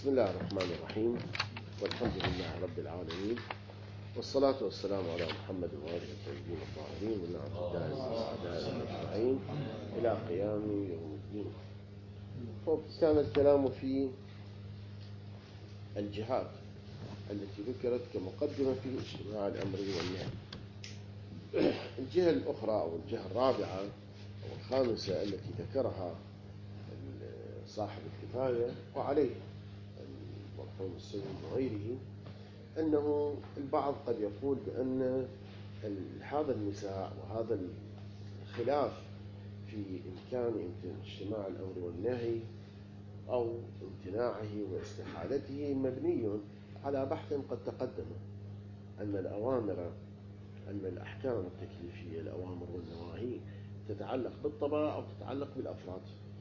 بسم الله الرحمن الرحيم، والحمد لله رب العالمين، والصلاة والسلام على محمد وآله الطيبين الطاهرين والنعم الدائم والسعداء أجمعين إلى قيام يوم الدين. كان الكلام في الجهات التي ذكرت كمقدمة في اجتماع الأمر والنهي. الجهة الأخرى أو الجهة الرابعة أو الخامسة التي ذكرها صاحب الكفاية وعليه المرحوم السيد وغيره، أنه البعض قد يقول بأن هذا النزاع وهذا الخلاف في إمكان اجتماع الأمر والنهي أو امتناعه واستحالته مبني على بحث قد تقدم، أن الأحكام التكليفية الأوامر والنواهي تتعلق بالطبائع أو تتعلق بالأفراد.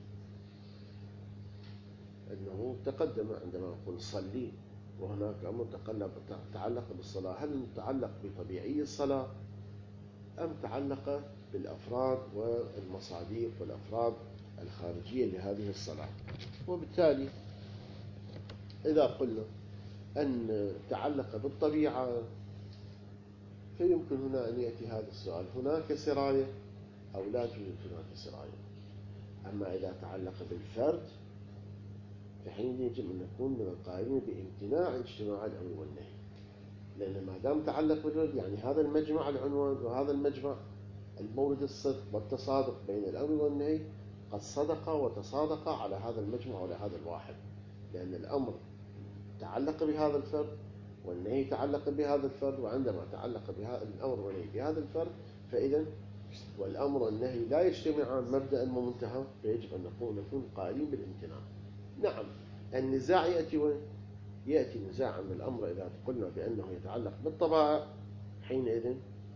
أنه تقدم عندما نقول صلي وهناك أمر تعلق بالصلاة، هل تعلق بطبيعي الصلاة أم تعلق بالأفراد والمصاديق والأفراد الخارجية لهذه الصلاة؟ وبالتالي إذا قلنا أن تعلق بالطبيعة فيمكن هنا أن يأتي هذا السؤال: هناك سراية أو لا توجد هناك سراية؟ أما إذا تعلق بالفرد فحين يجب أن نكون من القائلين بامتناع اجتماع الأمر والنهي، لأن ما دام تعلق بالفرد يعني هذا المجمع العنوان وهذا المجمع المورد الصدق والتصادق بين الأمر والنهي قد صدق وتصادق على هذا المجمع وعلى هذا الواحد، لأن الأمر تعلق بهذا الفرد والنهي تعلق بهذا الفرد، وعندما تعلق الأمر والنهي بهذا الفرد فإذا والأمر والنهي لا يجتمعان مبدأ ومنتهى، فيجب أن نكون قائلين بالامتناع. نعم، النزاع يأتي وين؟ يأتي نزاع أن الأمر إذا قلنا بأنه يتعلق بالطبائع حينئذ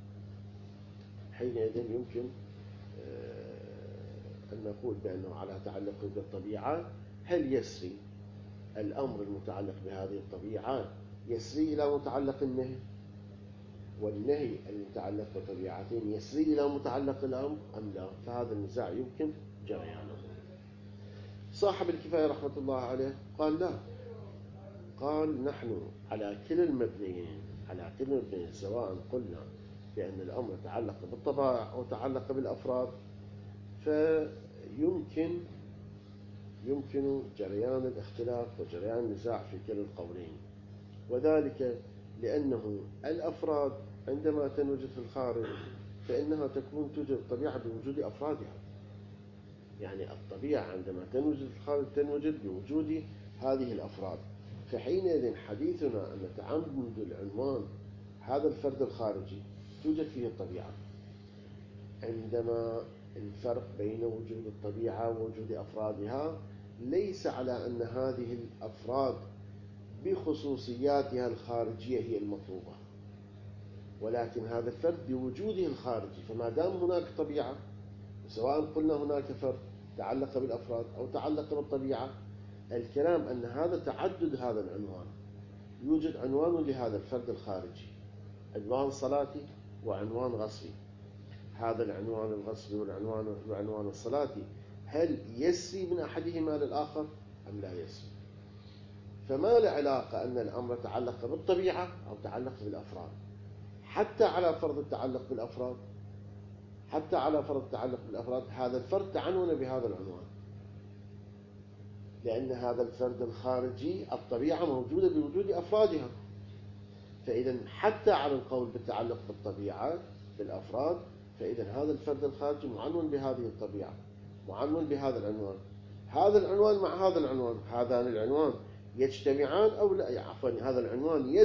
يمكن أن نقول بأنه على تعلق بالطبيعة، هل يسري الأمر المتعلق بهذه الطبيعة يسري إلى متعلق النهي، والنهي المتعلق بطبيعتين يسري إلى متعلق الأمر أم لا؟ فهذا النزاع يمكن جريانه. صاحب الكفاية رحمة الله عليه قال لا، قال نحن على كل المبنيين سواء قلنا بأن الأمر يتعلق بالطبائع أو يتعلق بالأفراد فيمكن جريان الاختلاف وجريان النزاع في كلا القولين، وذلك لأنه الأفراد عندما تنوجد في الخارج فإنها توجد الطبيعة بوجود أفرادها، يعني الطبيعة عندما تنوجد في الخارج تنوجد بوجود هذه الأفراد، فحينئذ حديثنا أن تعمد العنوان هذا الفرد الخارجي توجد فيه الطبيعة، عندما الفرق بين وجود الطبيعة ووجود أفرادها ليس على أن هذه الأفراد بخصوصياتها الخارجية هي المطلوبة، ولكن هذا الفرد بوجوده الخارجي. فما دام هناك طبيعة، سواء قلنا هناك فرد تعلق بالأفراد أو تعلق بالطبيعة، الكلام أن هذا تعدد هذا العنوان، يوجد عنوان لهذا الفرد الخارجي، عنوان صلاتي وعنوان غصبي. هذا العنوان الغصبي والعنوان الصلاتي هل يسري من أحدهما للآخر أم لا يسري؟ فما العلاقة أن الأمر تعلق بالطبيعة أو تعلق بالأفراد؟ حتى على فرض التعلق بالأفراد هذا الفرد تعنون بهذا العنوان، لأن هذا الفرد الخارجي الطبيعة موجودة بوجود أفرادها، فإذا حتى على القول بالتعلق بالطبيعة بالأفراد فإذا هذا الفرد الخارجي معنون بهذه الطبيعة، معنون بهذا العنوان. هذا العنوان مع هذا العنوان، هذان العنوان يجتمعان أو لا؟ عفوا، هذا العنوان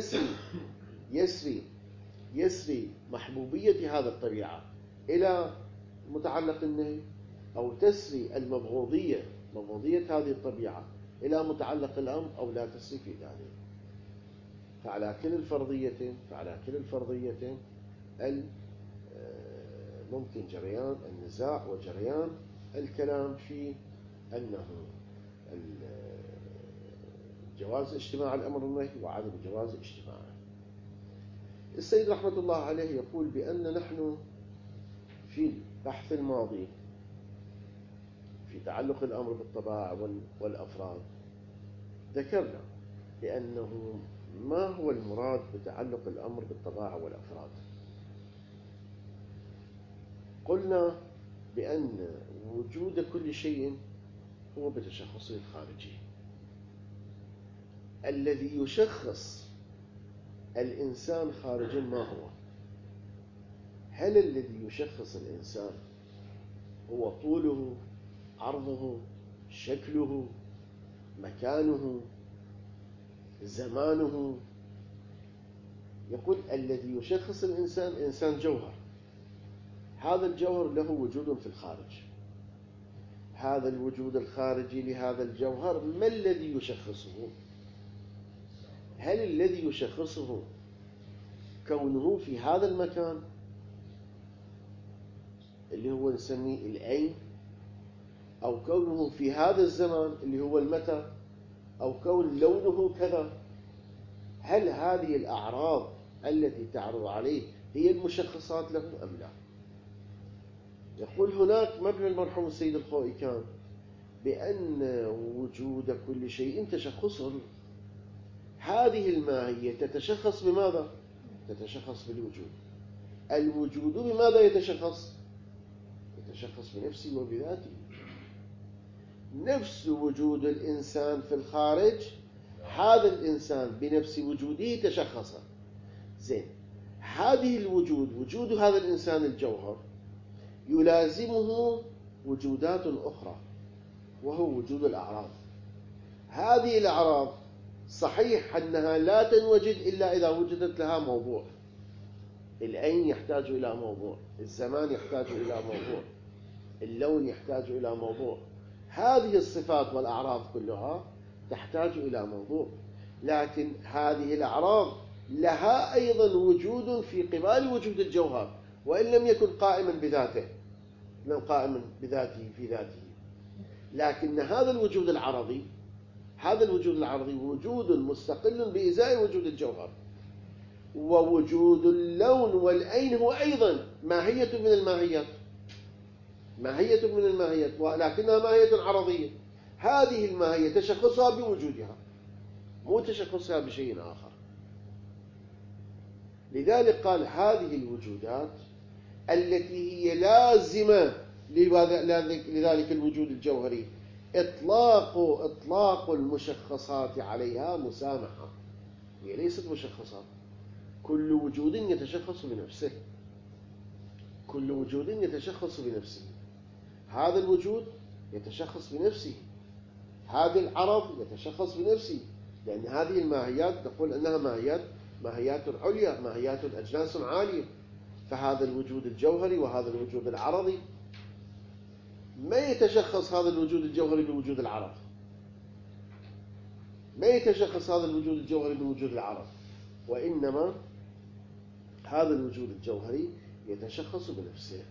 يسري محبوبية هذا الطبيعة إلى متعلق النهي، أو تسري مبغوضية هذه الطبيعة إلى متعلق الأمر، أو لا تسري في ذلك. فعلى كل الفرضيتين ممكن جريان النزاع وجريان الكلام في أنه جواز اجتماع الأمر والنهي وعدم جواز اجتماعه. السيد رحمة الله عليه يقول بأن نحن في البحث الماضي في تعلق الأمر بالطبائع والأفراد ذكرنا بأنه ما هو المراد بتعلق الأمر بالطبائع والأفراد. قلنا بأن وجود كل شيء هو بتشخصه الخارجي. الذي يشخص الإنسان خارجا ما هو؟ هل الذي يشخص الإنسان هو طوله، عرضه، شكله، مكانه، زمانه؟ يقول الذي يشخص الإنسان إنسان جوهر، هذا الجوهر له وجود في الخارج. هذا الوجود الخارجي لهذا الجوهر ما الذي يشخصه؟ هل الذي يشخصه كونه في هذا المكان اللي هو نسميه العين، أو كونه في هذا الزمان اللي هو المتى، أو كون لونه كذا؟ هل هذه الأعراض التي تعرض عليه هي المشخصات له أم لا؟ يقول هناك مبنى المرحوم السيد الخوئي كان بأن وجود كل شيء تشخصه. هذه الماهية تتشخص بماذا؟ تتشخص بالوجود. الوجود بماذا يتشخص؟ يتشخص بنفسه وبذاته. نفس وجود الإنسان في الخارج، هذا الإنسان بنفس وجوده تشخص. زين، هذه الوجود، وجود هذا الإنسان الجوهر، يلازمه وجودات أخرى وهو وجود الأعراض. هذه الأعراض صحيح أنها لا تنوجد إلا إذا وجدت لها موضوع. العين يحتاج إلى موضوع، الزمان يحتاج إلى موضوع، اللون يحتاج إلى موضوع. هذه الصفات والأعراض كلها تحتاج إلى موضوع، لكن هذه الأعراض لها أيضا وجود في قبال وجود الجوهر، وإن لم يكن قائما بذاته، لم قائما بذاته في ذاته. لكن هذا الوجود العرضي، هذا الوجود العرضي وجود مستقل بإزاء وجود الجوهر. ووجود اللون والعين هو أيضا ماهية من الماهيات، ماهية من الماهيات، ولكنها ماهية عرضية. هذه الماهية تشخصها بوجودها، مو تشخصها بشيء آخر. لذلك قال هذه الوجودات التي هي لازمة لذلك الوجود الجوهري إطلاق المشخصات عليها مسامحة. هي ليست مشخصات. كل وجود يتشخص بنفسه، كل وجود يتشخص بنفسه. هذا الوجود يتشخص بنفسه، هذا العرض يتشخص بنفسه، لأن هذه الماهيات نقول أنها ماهيات عليا، ماهيات أجناس عالية. فهذا الوجود الجوهري وهذا الوجود العرضي ما يتشخص هذا الوجود الجوهري بوجود العرض، ما يتشخص هذا الوجود الجوهري بوجود العرض، وإنما هذا الوجود الجوهري يتشخص بنفسه.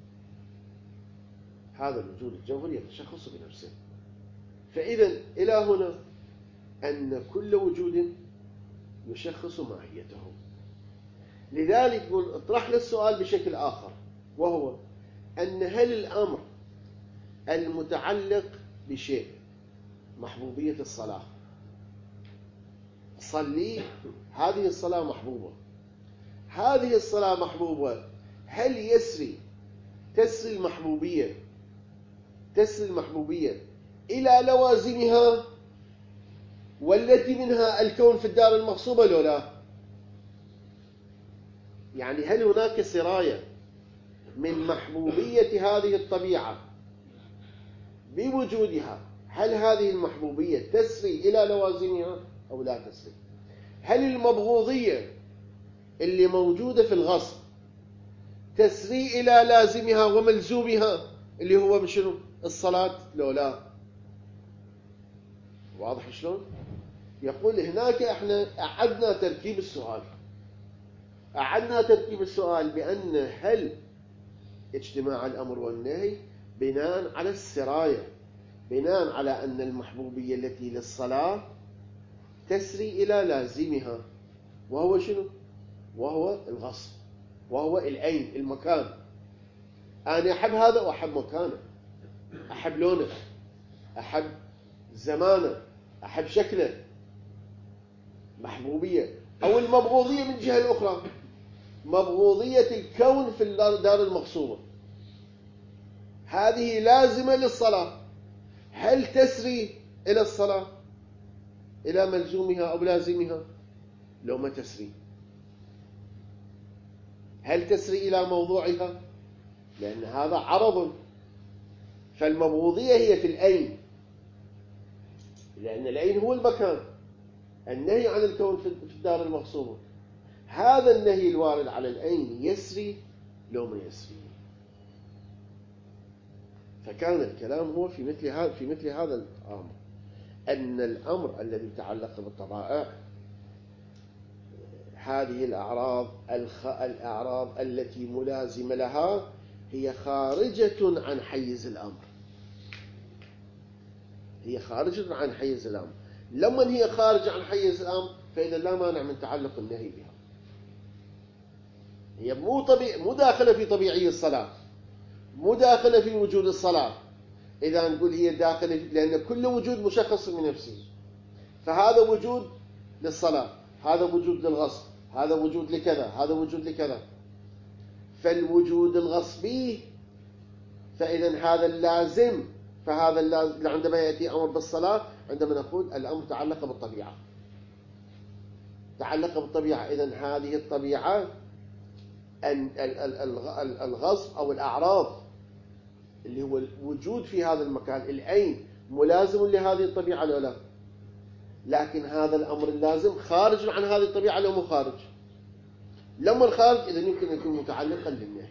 هذا الوجود الجوهري يتشخص بنفسه. فإذا إلى هنا أن كل وجود يشخص ماهيته. لذلك اطرحنا السؤال بشكل آخر، وهو أن هل الأمر المتعلق بشيء، محبوبية الصلاة، صلي، هذه الصلاة محبوبة، هذه الصلاة محبوبة، هل تسري المحبوبية إلى لوازمها والتي منها الكون في الدار المغصوبة لو لا؟ يعني هل هناك سراية من محبوبية هذه الطبيعة بوجودها؟ هل هذه المحبوبية تسري إلى لوازمها أو لا تسري؟ هل المبغوضية اللي موجودة في الغصب تسري إلى لازمها وملزومها اللي هو بشنو؟ الصلاة لو لا؟ واضح شلون؟ يقول هناك احنا أعدنا تركيب السؤال بأن هل اجتماع الأمر والنهي بناء على السراية، بناء على أن المحبوبية التي للصلاة تسري إلى لازمها، وهو شنو؟ وهو الغصب، وهو العين، المكان. أنا أحب هذا وأحب مكانه، أحب لونه، أحب زمانه، أحب شكله، محبوبية. أو المبغوضية من الجهة الأخرى، مبغوضية الكون في الدار المغصوبة، هذه لازمة للصلاة. هل تسري إلى الصلاة، إلى ملزومها أو لازمها؟ لو ما تسري. هل تسري إلى موضوعها؟ لأن هذا عرض. فالمبغوضية هي في الأين، لأن الأين هو المكان. النهي عن الكون في الدار المغصوبة، هذا النهي الوارد على الأين يسري لو ما يسري. فكان الكلام هو في مثل هذا الأمر، أن الأمر الذي يتعلق بالطبائع، هذه الأعراض التي ملازمة لها هي خارجة عن حيز الأمر. هي خارجة عن حيز الأمر. لما هي خارجة عن حيز الأمر فإذا لا مانع من تعلق النهي بها. هي مو داخلة في طبيعي الصلاة، مو داخلة في وجود الصلاة. إذا نقول هي داخلة لأن كل وجود مشخص من نفسه، فهذا وجود للصلاة، هذا وجود للغصب، هذا وجود لكذا، هذا وجود لكذا. فالوجود الغصبي فإذا هذا اللازم. فهذا اللازم عندما يأتي أمر بالصلاة، عندما نقول الأمر تعلق بالطبيعة، تعلق بالطبيعة، إذن هذه الطبيعة الغصب أو الأعراض اللي هو الوجود في هذا المكان، العين ملازم لهذه الطبيعة لو لا؟ لكن هذا الأمر اللازم خارج عن هذه الطبيعة لو مو خارج. لما الخارج إذن يمكن أن يكون متعلقا للنهي.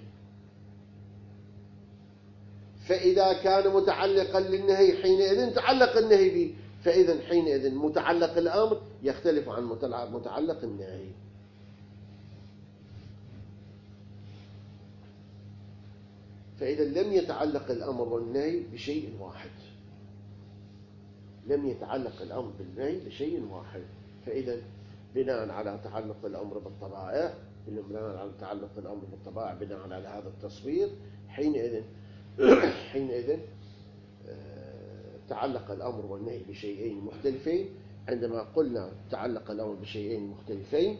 فإذا كان متعلقا للنهي حينئذ تعلق النهي به، فإذا حينئذ متعلق الأمر يختلف عن متعلق النهي. فإذا لم يتعلق الأمر والنهي بشيء واحد، لم يتعلق الأمر بالنهي بشيء واحد. فإذا بناء على تعلق الأمر بالطبائع، بناء على تعلق الأمر بالطبائع بناء على هذا التصوير، حينئذ تعلق الأمر والنهي بشيئين مختلفين. عندما قلنا تعلق الأمر بشيئين مختلفين،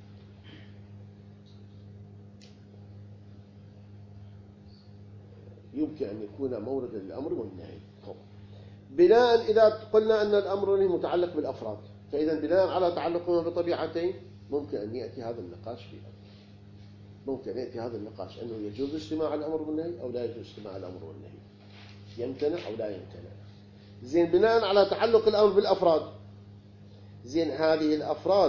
يمكن أن يكون مورد الأمر والنهي. بناء إذا قلنا أن الأمر والنهي متعلق بالأفراد، فإذا بناء على تعلقهما بطبيعتين ممكن أن يأتي هذا النقاش فيها. ممكن أن يأتي هذا النقاش أنه يجوز اجتماع الأمر والنهي أو لا يجوز اجتماع الأمر والنهي، يمتنع أو لا يمتنع. زين، بناء على تعلق الأمر بالأفراد، زين هذه الأفراد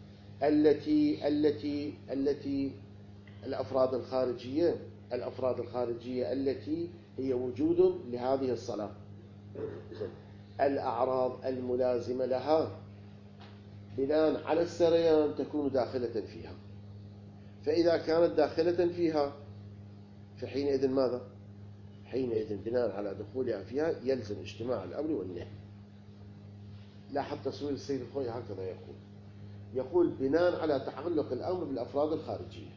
التي الأفراد الخارجية التي هي وجود لهذه الصلاة، الأعراض الملازمة لها بناء على السريان تكون داخلة فيها. فإذا كانت داخلة فيها فحينئذ ماذا؟ حينئذ بناء على دخولها فيها يلزم اجتماع الأمر والنهي. لاحظ تصوير السيد الخوي هكذا يقول بناء على تعلق الأمر بالأفراد الخارجية،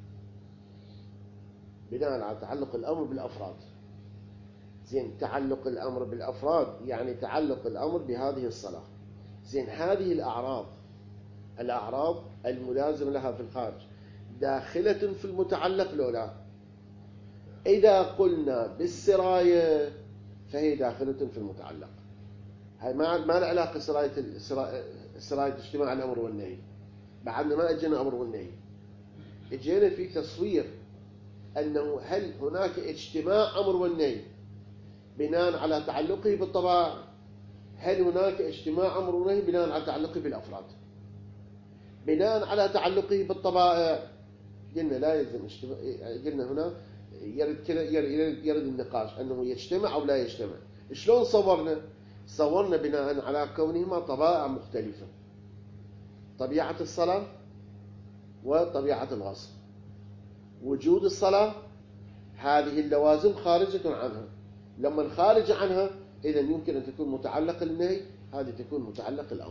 بناء على تعلق الأمر بالأفراد. زين، تعلق الأمر بالأفراد يعني تعلق الأمر بهذه الصلاة. زين، هذه الأعراض الملازم لها في الخارج داخلة في المتعلق لو لا؟ إذا قلنا بالسراية فهي داخلة في المتعلق. هاي ما له علاقة سراية اجتماع الأمر والنهي. بعدنا ما أجينا أمر والنهي، اجينا في تصوير أنه هل هناك اجتماع أمر والنهي بناء على تعلقه بالطبائع، هل هناك اجتماع أمر والنهي بناء على تعلقه بالأفراد. بناء على تعلقه بالطبائع قلنا لا يلزم اجتماع، قلنا هنا يرد النقاش أنه يجتمع أو لا يجتمع. شلون صورنا بناء على كونهما طبائع مختلفة، طبيعة الصلاة وطبيعة الغصب. وجود الصلاة هذه اللوازم خارجة عنها، لما خارج عنها إذن يمكن أن تكون متعلق النهي، هذه تكون متعلق الأمر.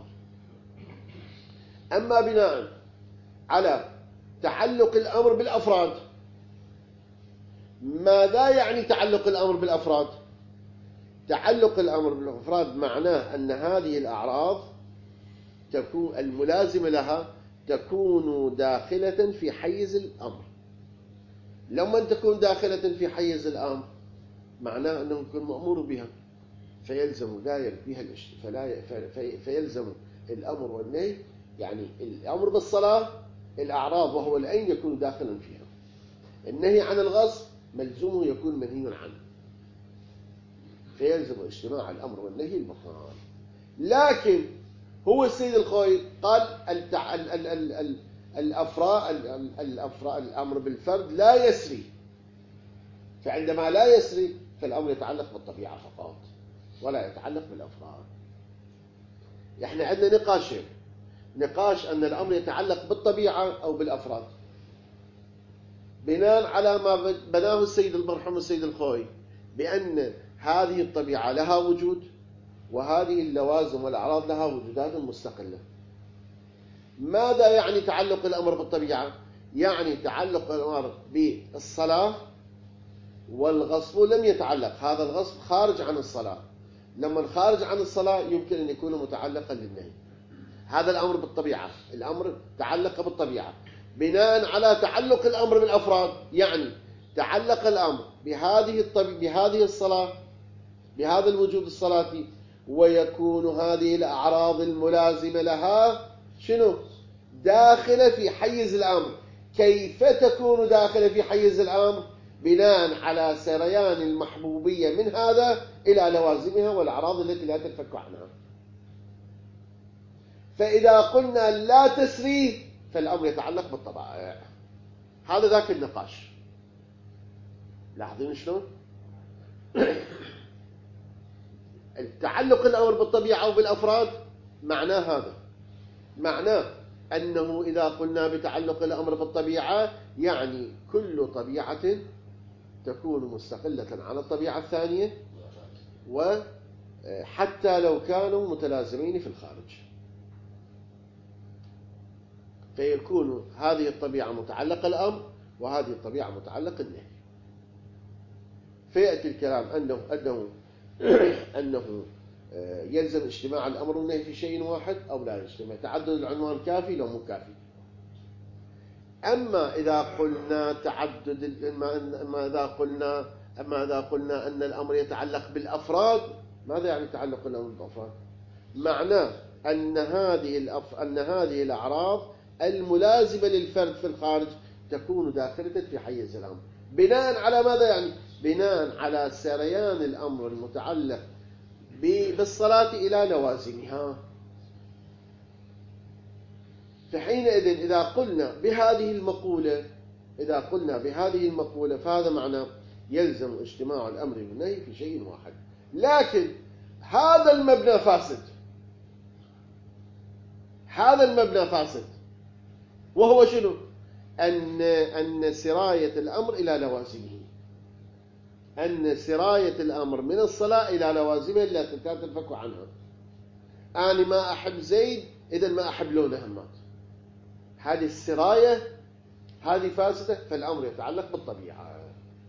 أما بناء على تعلق الأمر بالأفراد، ماذا يعني تعلق الأمر بالأفراد؟ تعلق الأمر بالأفراد معناه أن هذه الأعراض تكون الملازمة لها تكون داخلة في حيز الأمر. لما تكون داخلة في حيز الأمر معناه أنه يكون مأمور بها، فيلزم لا يرد بها فيلزم الأمر والنهي، يعني الأمر بالصلاة الأعراض وهو العين يكون داخلا فيها، النهي عن الغصب ملزومه يكون منهي عنه، فيلزم اجتماع الأمر والنهي المحال. لكن هو السيد الخوي قال الأمر بالفرد لا يسري، فعندما لا يسري فالأمر يتعلق بالطبيعة فقط ولا يتعلق بالأفراد. احنا عندنا نقاشين، نقاش أن الأمر يتعلق بالطبيعة أو بالأفراد بناء على ما بناه السيد المرحوم السيد الخوي، بأن هذه الطبيعة لها وجود وهذه اللوازم والأعراض لها وجودات مستقلة. ماذا يعني تعلق الأمر بالطبيعة؟ يعني تعلق الأمر بالصلاة، والغصب لم يتعلق، هذا الغصب خارج عن الصلاة، لما خارج عن الصلاة يمكن أن يكون متعلقا للنهي. هذا الأمر بالطبيعة، الأمر تعلق بالطبيعة بناء على تعلق الأمر بالأفراد، يعني تعلق الأمر بهذه الصلاة، بهذا الوجود الصلاتي، ويكون هذه الأعراض الملازمة لها شنو؟ داخلة في حيز الأمر. كيف تكون داخلة في حيز الأمر؟ بناء على سريان المحبوبية من هذا إلى لوازمها والأعراض التي لا تنفك عنها. فإذا قلنا لا تسري فالأمر يتعلق بالطبائع. هذا ذاك النقاش. لاحظين شلون؟ التعلق الأمر بالطبيعة وبالأفراد معناه هذا، معناه أنه إذا قلنا بتعلق الأمر بالطبيعة يعني كل طبيعة تكون مستقلة عن الطبيعة الثانية، وحتى لو كانوا متلازمين في الخارج، فيكون هذه الطبيعة متعلق الأمر وهذه الطبيعة متعلق النهي. فيأتي الكلام أنه يلزم اجتماع الأمر والنهي في شيء واحد أو لا يجتمع، تعدد العنوان كافي لو مو كافي. أما إذا قلنا أما إذا قلنا أن الأمر يتعلق بالأفراد، ماذا يعني تعلق الأمر بالأفراد؟ معناه أن هذه الأعراض الملازمة للفرد في الخارج تكون داخلة في حيز الأمر. بناء على ماذا يعني؟ بناء على سريان الأمر المتعلق بالصلاة إلى لوازمها. فحينئذ إذا قلنا بهذه المقولة فهذا معنى يلزم اجتماع الأمر والنهي في شيء واحد. لكن هذا المبنى فاسد، وهو شنو؟ أن سراية الأمر إلى لوازمه، أن سراية الأمر من الصلاة إلى لوازمه لا تنفك عنها. أنا ما أحب زيد إذا ما أحب لونه همات، هذه السراية هذه فاسدة، فالأمر يتعلق بالطبيعة.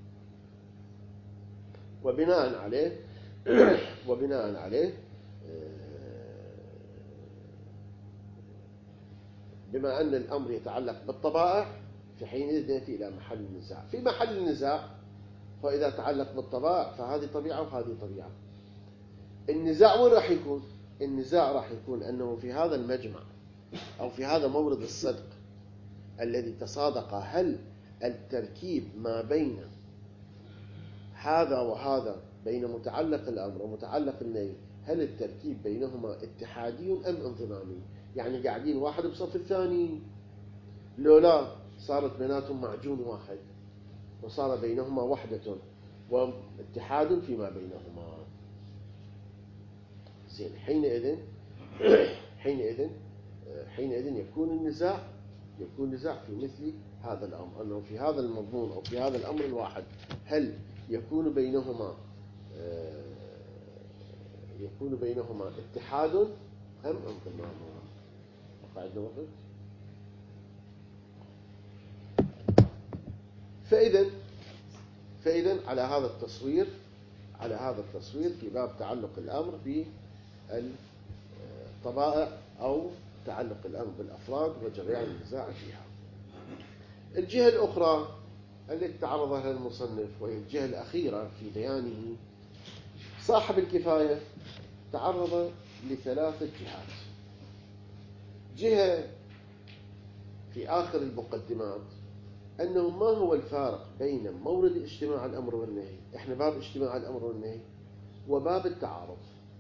وبناء عليه بما أن الأمر يتعلق بالطبائع في حينئذ يأتي إلى محل النزاع. في محل النزاع فإذا تعلق بالطبائع فهذه طبيعة وهذه طبيعة. النزاع وين راح يكون؟ النزاع راح يكون أنه في هذا المجمع أو في هذا مورد الصدق الذي تصادق، هل التركيب ما بين هذا وهذا، بين متعلق الأمر ومتعلق النهي، هل التركيب بينهما اتحادي أم انضمامي؟ يعني قاعدين واحد بصف الثاني، لو لا صارت بيناتهم معجون واحد وصار بينهما وحدة واتحاد فيما بينهما. زين، حينئذ يكون النزاع في مثل هذا الأمر، أنه في هذا المضمون أو في هذا الأمر الواحد هل يكون بينهما اتحاد أم انضمام. قاعدة وقت. فإذا على هذا التصوير على هذا التصوير في باب تعلق الأمر بالطبائع أو تعلق الأمر بالأفراد وجريان النزاع فيها. الجهة الأخرى التي تعرض لها المصنف وهي الجهة الأخيرة في بيانه، صاحب الكفاية تعرض لثلاثة جهات. جهة في آخر المقدمات أنه ما هو الفارق بين مورد اجتماع الأمر والنهي، إحنا باب اجتماع الأمر والنهي، وباب التعارض.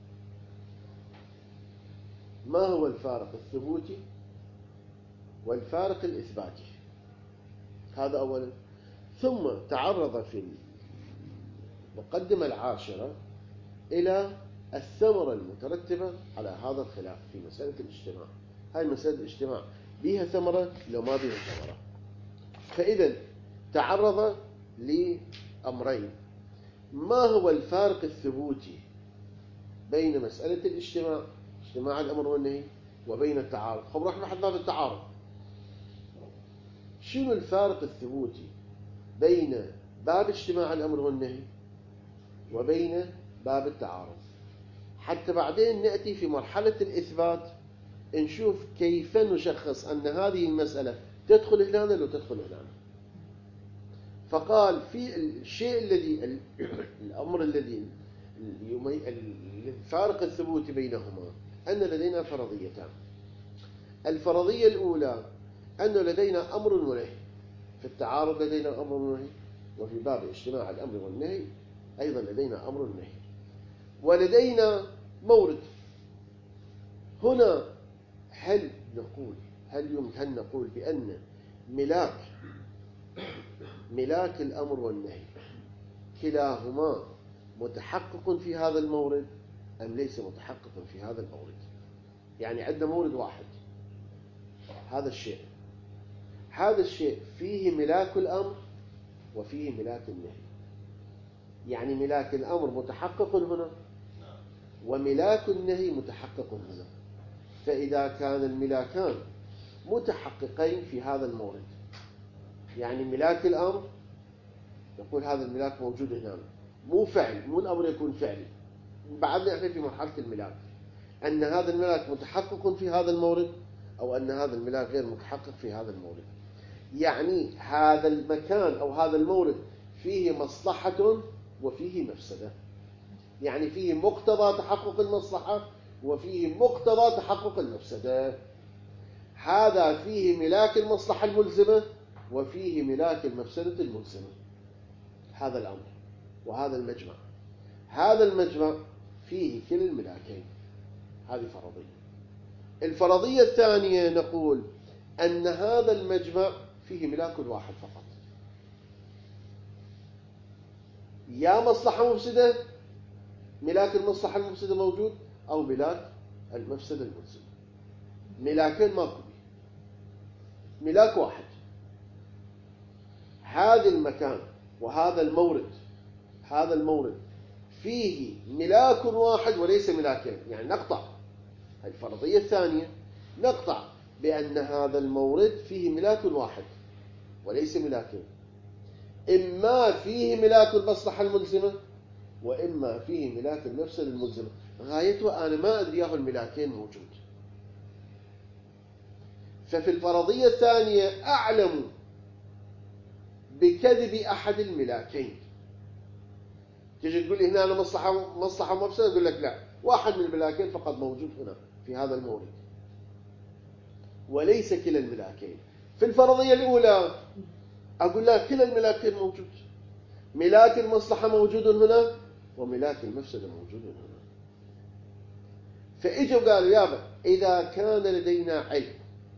ما هو الفارق الثبوتي والفارق الإثباتي؟ هذا أولا. ثم تعرض في المقدمة العاشرة إلى الثمرة المترتبة على هذا الخلاف في مسألة الاجتماع. هاي مسألة الاجتماع بيها ثمرة لو ما بيها ثمرة. فإذا تعرض لأمرين: ما هو الفارق الثبوتي بين مسألة الاجتماع، اجتماع الأمر والنهي، وبين التعارض. خب رح نحن باب التعارض. شنو الفارق الثبوتي بين باب اجتماع الأمر والنهي وبين باب التعارض، حتى بعدين نأتي في مرحلة الإثبات نشوف كيف نشخص أن هذه المسألة تدخل هنا ولا تدخل هنا. فقال في الشيء الذي الأمر الذي الفارق الثبوتي بينهما أن لدينا فرضيتان. الفرضية الأولى أن لدينا أمر ونهي. في التعارض لدينا أمر ونهي، وفي باب اجتماع الأمر والنهي أيضا لدينا أمر ونهي، ولدينا مورد. هنا هل يمكن نقول بأن ملاك الأمر والنهي كلاهما متحقق في هذا المورد أم ليس متحقق في هذا المورد؟ يعني عندنا مورد واحد، هذا الشيء فيه ملاك الأمر وفيه ملاك النهي. يعني ملاك الأمر متحقق هنا وملاك النهي متحقق هنا. فإذا كان الملاكان متحققين في هذا المورد، يعني ملاك الأمر نقول هذا الملاك موجود هنا، مو فعل، مو الأمر يكون فعلي. بعدنا احنا في مرحلة الملاك، أن هذا الملاك متحقق في هذا المورد أو أن هذا الملاك غير متحقق في هذا المورد. يعني هذا المكان أو هذا المورد فيه مصلحة وفيه مفسدة، يعني فيه مقتضى تحقق المصلحة وفيه مقتضى تحقق المفسدة. هذا فيه ملاك المصلحة الملزمة وفيه ملاك المفسدة الملزمة. هذا الأمر وهذا المجمع، هذا المجمع فيه كلا الملاكين. هذه فرضية. الفرضية الثانية نقول أن هذا المجمع فيه ملاك واحد فقط، يا مصلحة مفسدة، ملاك المصلحة المفسدة موجود، أو ملاك المفسدة الملزمة. ملاكين ماكو، ملاك واحد. هذا المكان وهذا المورد فيه ملاك واحد وليس ملاكين. يعني نقطع الفرضية الثانية، نقطع بأن هذا المورد فيه ملاك واحد وليس ملاكين، إما فيه ملاك المصلحة الملزمة وإما فيه ملاك المفسدة الملزمة. غايته أنا ما أدري ياهو الملاكين موجود. ففي الفرضية الثانية أعلم بكذب أحد الملاكين. تيجي تقول لي هنا أنا مصلحة ومفسدة، أقول لك لا، واحد من الملاكين فقط موجود هنا في هذا المورد وليس كلا الملاكين. في الفرضية الأولى أقول لك كلا الملاكين موجود، ملاك المصلحة موجود هنا وملاك المفسدة موجود هنا. فإجوا قالوا يابا إذا كان لدينا علم،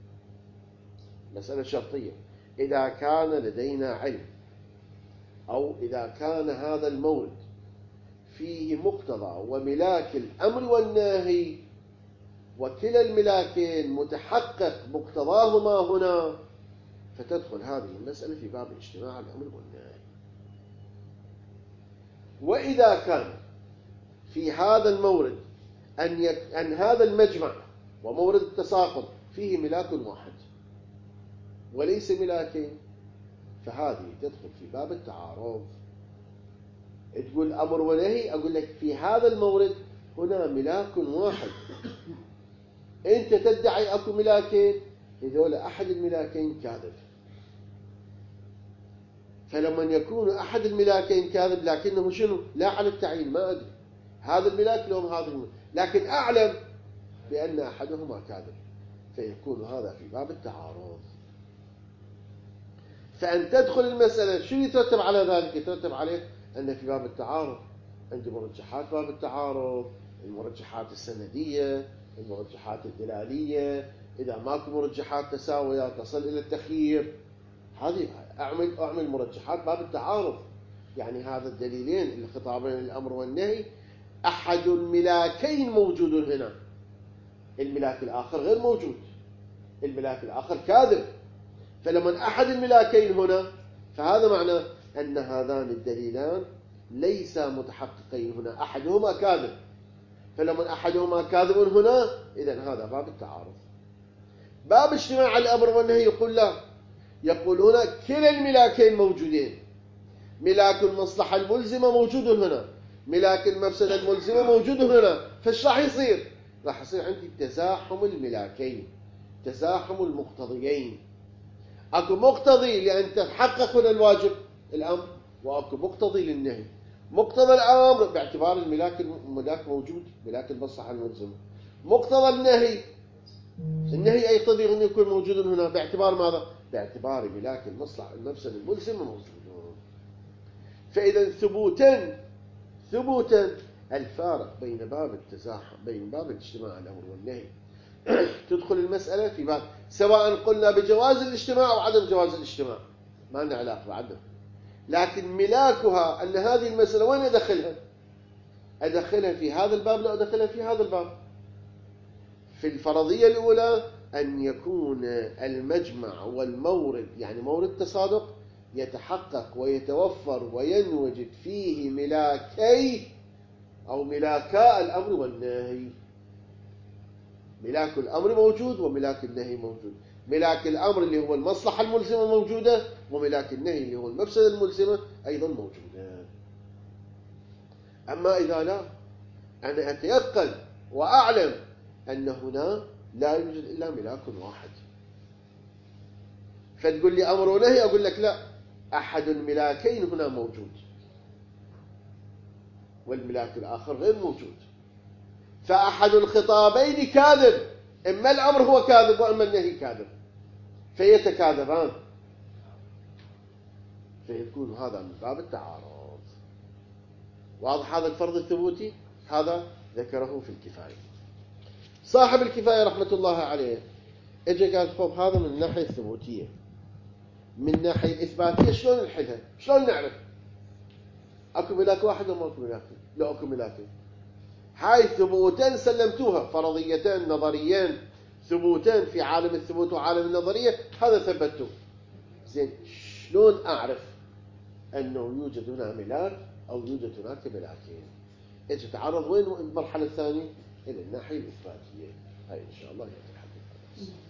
مسألة شرطية، إذا كان لدينا علم أو إذا كان هذا المورد فيه مقتضى وملاك الأمر والنهي وكلا الملاكين متحقق مقتضاهما هنا، فتدخل هذه المسألة في باب اجتماع الأمر والنهي. وإذا كان في هذا المورد أن هذا المجمع ومورد التساقط فيه ملاك واحد وليس ملاكين، فهذه تدخل في باب التعارض. تقول أمر ونهي، أقول لك في هذا المورد هنا ملاك واحد، أنت تدعي أكو ملاكين، هذول أحد الملاكين كاذب. فلما يكون أحد الملاكين كاذب لكنه شنو؟ لا على التعيين، ما أدري هذا الملاك لهم هذا الملاك، لكن أعلم بأن أحدهما كاذب، فيكون هذا في باب التعارض. فأن تدخل المسألة شو يترتب على ذلك؟ يترتب عليه أن في باب التعارض عندي مرجحات باب التعارض، المرجحات السندية، المرجحات الدلالية، إذا ماكو مرجحات تساوية تصل إلى التخيير، هذه أعمل مرجحات باب التعارض. يعني هذا الدليلين الخطابين الأمر والنهي أحد الملاكين موجود هنا، الملاك الآخر غير موجود، الملاك الآخر كاذب. فلما أحد الملاكين هنا فهذا معناه أن هذان الدليلان ليس متحققين هنا، أحدهما كاذب. فلما أحدهما كاذب هنا إذن هذا باب التعارض. باب اجتماع الأمر والنهي يقول لا، يقول هنا كلا الملاكين موجودين، ملاك المصلحة الملزمة موجود هنا، ملاك المفسدة الملزمة موجود هنا، فايش راح يصير؟ راح يصير عندي تزاحم الملاكين، تزاحم المقتضيين. اكو مقتضي لأن تتحقق هنا الواجب الأمر، واكو مقتضي للنهي. مقتضى الأمر باعتبار الملاك موجود، ملاك المصلحة الملزمة. مقتضى النهي يقتضي أن يكون موجود هنا باعتبار ماذا؟ باعتبار ملاك المصلحة المفسدة الملزمة موجود. فإذا ثبوتا الفارق بين باب التزاحم، بين باب الاجتماع الأمر والنهي تدخل المسألة في باب، سواء قلنا بجواز الاجتماع أو عدم جواز الاجتماع ما لنا علاقة بعدها، لكن ملاكها أن هذه المسألة وين أدخلها في هذا الباب، لا أدخلها في هذا الباب. في الفرضية الأولى أن يكون المجمع والمورد، يعني مورد تصادق، يتحقق ويتوفر وينوجد فيه ملاكي أو ملاكا الأمر والنهي. ملاك الأمر موجود وملاك النهي موجود، ملاك الأمر اللي هو المصلحة الملزمة موجودة، وملاك النهي اللي هو المفسدة الملزمة أيضا موجودة. أما إذا لا، أنا أتيقن وأعلم أن هنا لا يوجد إلا ملاك واحد، فتقول لي أمر ونهي، أقول لك لا، أحد الملاكين هنا موجود والملاك الآخر غير موجود، فأحد الخطابين كاذب، إما الأمر هو كاذب وإما النهي كاذب، فيتكاذبان، فيكون هذا من باب التعارض. واضح هذا الفرض الثبوتي؟ هذا ذكره في الكفاية. صاحب الكفاية رحمة الله عليه اجى قال خب هذا من الناحية الثبوتية، من الناحية الإثباتية شلون نحلها؟ شلون نعرف أكو ملاك واحد وما أكو ملاكين؟ لا أكو ملاكين، هاي ثبوتين سلمتوها، فرضيتين نظريين ثبوتين في عالم الثبوت وعالم النظرية، هذا ثبتوه. زين شلون أعرف أنه يوجد هنا ملاك أو يوجد هناك ملاكين؟ اجي تعرض وين المرحلة الثانية؟ إلى الناحية الإثباتية. هاي إن شاء الله يتحدث.